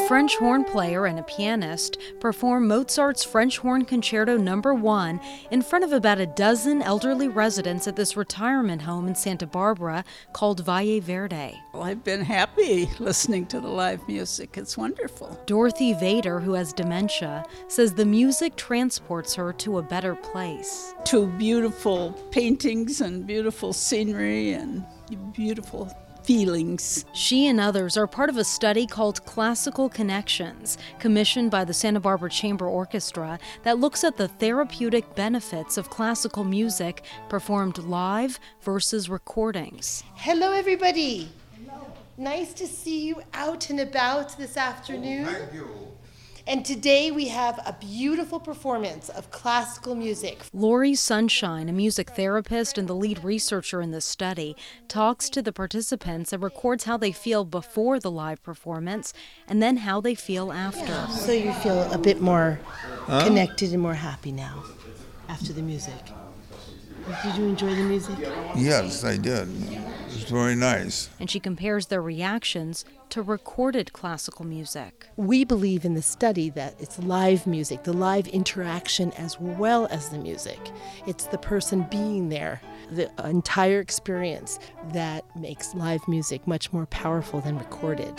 French horn player and a pianist perform Mozart's French Horn Concerto No. 1 in front of about a dozen elderly residents at this retirement home in Santa Barbara called Valle Verde. Well, I've been happy listening to the live music. It's wonderful. Dorothy Vader, who has dementia, says the music transports her to a better place. To beautiful paintings and beautiful scenery and beautiful feelings. She and others are part of a study called Classical Connections, commissioned by the Santa Barbara Chamber Orchestra, that looks at the therapeutic benefits of classical music performed live versus recordings. Hello, everybody. Hello. Nice to see you out and about this afternoon. Oh, thank you. And today we have a beautiful performance of classical music. Lori Sunshine, a music therapist and the lead researcher in this study, talks to the participants and records how they feel before the live performance and then how they feel after. So you feel a bit more connected and more happy now after the music. Did you enjoy the music? Yes, I did. It was very nice. And she compares their reactions to recorded classical music. We believe in the study that it's live music, the live interaction as well as the music. It's the person being there, the entire experience that makes live music much more powerful than recorded.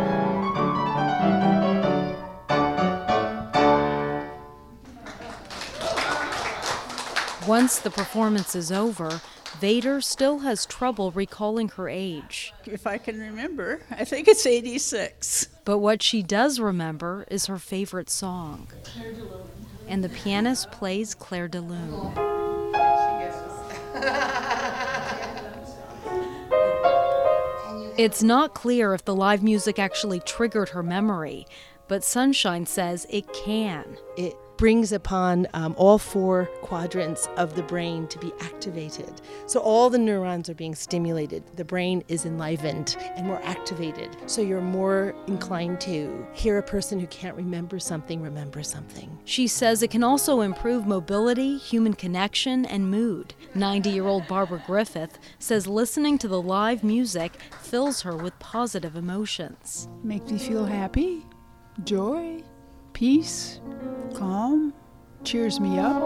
Once the performance is over, Vader still has trouble recalling her age. If I can remember, I think it's 86. But what she does remember is her favorite song. Clair de Lune. And the pianist plays Clair de Lune. It's not clear if the live music actually triggered her memory, but Sunshine says it can. It brings upon all four quadrants of the brain to be activated. So all the neurons are being stimulated. The brain is enlivened and more activated. So you're more inclined to hear a person who can't remember something. She says it can also improve mobility, human connection, and mood. 90-year-old Barbara Griffith says listening to the live music fills her with positive emotions. Make me feel happy, joy, peace, calm, cheers me up.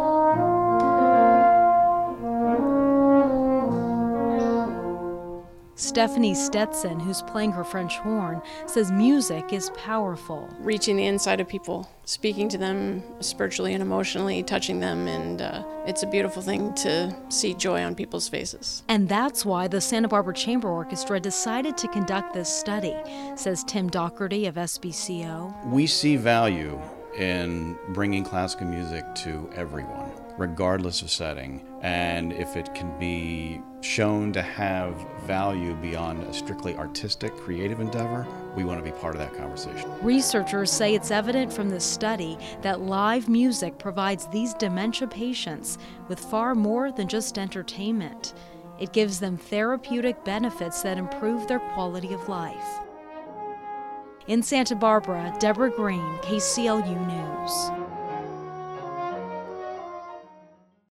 Stephanie Stetson, who's playing her French horn, says music is powerful. Reaching the inside of people, speaking to them spiritually and emotionally, touching them, and it's a beautiful thing to see joy on people's faces. And that's why the Santa Barbara Chamber Orchestra decided to conduct this study, says Tim Doherty of SBCO. We see value in bringing classical music to everyone, regardless of setting, and if it can be shown to have value beyond a strictly artistic, creative endeavor, we want to be part of that conversation. Researchers say it's evident from this study that live music provides these dementia patients with far more than just entertainment. It gives them therapeutic benefits that improve their quality of life. In Santa Barbara, Deborah Green, KCLU News.